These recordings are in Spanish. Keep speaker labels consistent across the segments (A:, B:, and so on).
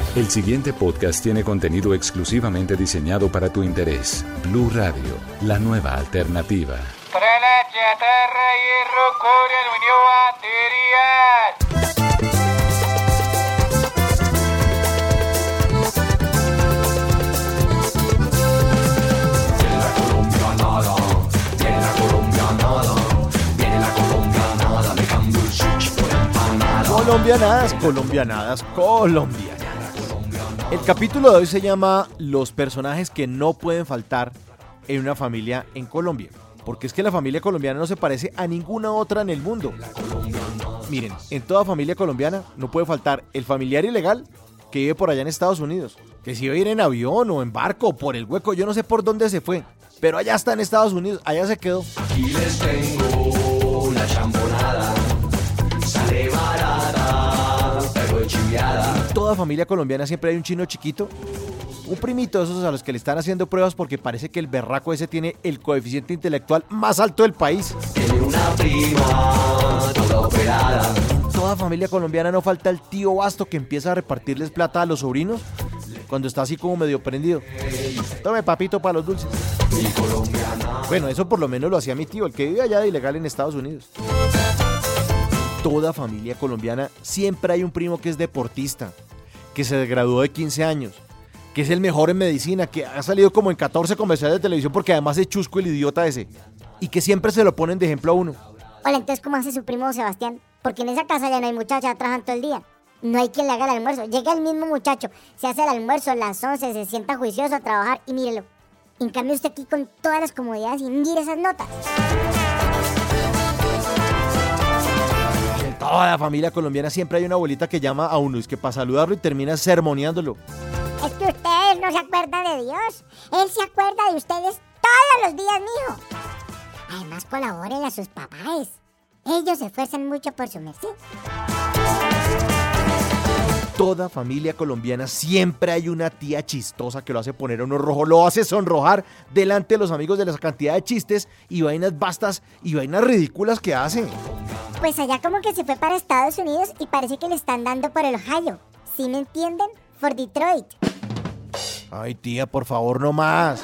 A: El siguiente podcast tiene contenido exclusivamente diseñado para tu interés. Blue Radio, la nueva alternativa.
B: Colombianadas. El capítulo de hoy se llama Los personajes que no pueden faltar en una familia en Colombia. Porque es que la familia colombiana no se parece a ninguna otra en el mundo. Miren, en toda familia colombiana no puede faltar el familiar ilegal que vive por allá en Estados Unidos. Que si va a ir en avión o en barco o por el hueco, yo no sé por dónde se fue. Pero allá está en Estados Unidos, allá se quedó.
C: Aquí les tengo una champonada. Sale barata, pero chiviada.
B: En toda familia colombiana siempre hay un chino chiquito, un primito de esos a los que le están haciendo pruebas porque parece que el berraco ese tiene el coeficiente intelectual más alto del país.
C: Tiene una prima toda operada.
B: En toda familia colombiana no falta el tío vasto que empieza a repartirles plata a los sobrinos cuando está así como medio prendido. Tome papito para los dulces. Bueno, eso por lo menos lo hacía mi tío, el que vive allá de ilegal en Estados Unidos. Toda familia colombiana siempre hay un primo que es deportista, que se graduó de 15 años, que es el mejor en medicina, que ha salido como en 14 comerciales de televisión porque además es chusco el idiota ese, y que siempre se lo ponen de ejemplo a uno.
D: Hola, entonces, ¿cómo hace su primo Sebastián? Porque en esa casa ya no hay muchachas, trabajan todo el día. No hay quien le haga el almuerzo. Llega el mismo muchacho, se hace el almuerzo a las 11, se sienta juicioso a trabajar y mírelo. En cambio, usted aquí con todas las comodidades y mire esas notas.
B: En toda la familia colombiana siempre hay una abuelita que llama a uno, es que para saludarlo y termina sermoneándolo.
D: Es que ustedes no se acuerdan de Dios. Él se acuerda de ustedes todos los días, mijo. Además, colaboren a sus papás. Ellos se esfuerzan mucho por su merced.
B: Toda familia colombiana siempre hay una tía chistosa que lo hace poner a uno rojo, lo hace sonrojar delante de los amigos de la cantidad de chistes y vainas bastas y vainas ridículas que hace.
D: Pues allá como que se fue para Estados Unidos y parece que le están dando por el Ohio. ¿Sí me entienden? Por Detroit.
B: Ay, tía, por favor, no más.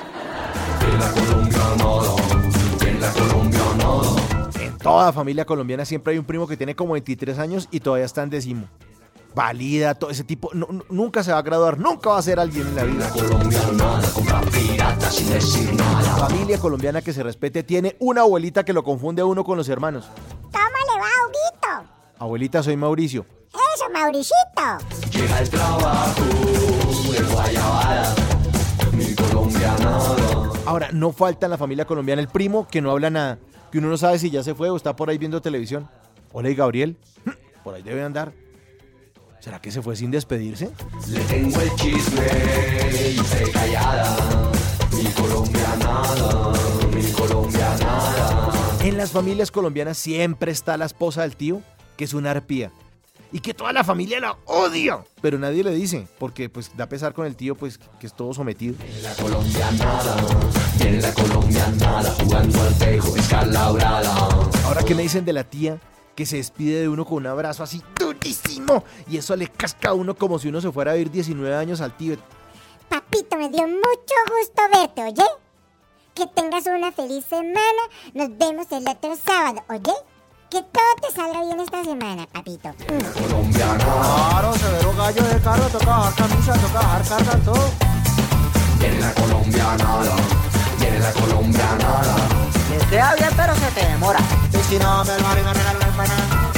B: En toda familia colombiana siempre hay un primo que tiene como 23 años y todavía está en décimo. Valida, todo ese tipo, nunca se va a graduar, nunca va a ser alguien en la vida. Familia colombiana que se respete tiene una abuelita que lo confunde a uno con los hermanos.
D: ¿Cómo le va, Huguito?
B: Abuelita, soy Mauricio.
D: Eso, Mauricito.
C: Llega el trabajo de guayabada, mi colombianada.
B: Ahora, no falta en la familia colombiana el primo que no habla nada, que uno no sabe si ya se fue o está por ahí viendo televisión. Hola, ¿y Gabriel? Por ahí debe andar. ¿Será que se fue sin despedirse?
C: Le tengo el chisme y se callada, mi colombianada, mi colombianada.
B: En las familias colombianas siempre está la esposa del tío, que es una arpía, y que toda la familia la odia, pero nadie le dice, porque pues da pesar con el tío, pues que es todo sometido.
C: Viene la colombianada, jugando al tejo, escalabrada.
B: Ahora, ¿qué me dicen de la tía que se despide de uno con un abrazo así durísimo y eso le casca a uno como si uno se fuera a vivir 19 años al Tíbet?
D: Papito, me dio mucho gusto verte, ¿oye? Que tengas una feliz semana. Nos vemos el otro sábado, ¿oye? Que todo te salga bien esta semana, papito.
C: Colombiana.
E: Claro, severo gallo de carro, toca bajar camisa, toca bajar carga, todo.
C: Viene la colombianada, viene la colombianada.
E: Me queda bien, pero se te demora. Y si no, me lo haré ganar la empanada.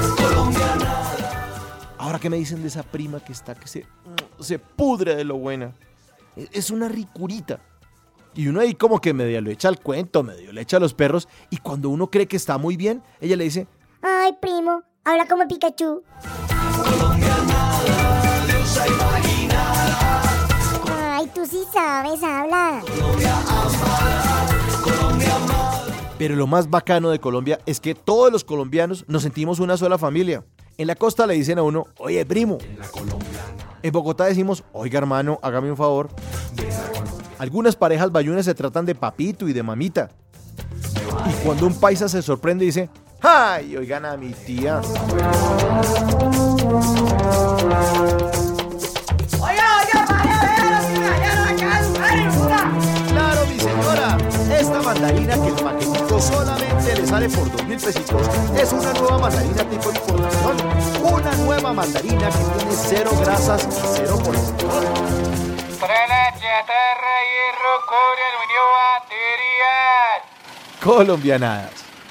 B: Ahora, ¿qué me dicen de esa prima que está que se pudre de lo buena? Es una ricurita. Y uno ahí como que medio le echa el cuento, medio le echa a los perros. Y cuando uno cree que está muy bien, ella le dice:
D: Ay, primo, habla como Pikachu.
C: Colombianada, diosa imaginada.
D: Ay, tú sí sabes, habla.
C: Colombia amada, Colombia amada.
B: Pero lo más bacano de Colombia es que todos los colombianos nos sentimos una sola familia. En la costa le dicen a uno: oye, primo. En Bogotá decimos: oiga, hermano, hágame un favor. Algunas parejas bayunas se tratan de papito y de mamita. Y cuando un paisa se sorprende y dice: ¡ay, oigan a mi tía! le sale por 2.000 pesitos. Es una nueva mandarina tipo exportación. Una nueva mandarina que tiene 0 grasas y 0 colesterol. Colombianadas.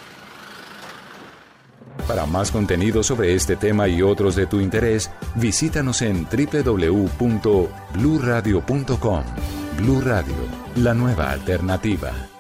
A: Para más contenido sobre este tema y otros de tu interés, visítanos en www.bluradio.com. Blu Radio, la nueva alternativa.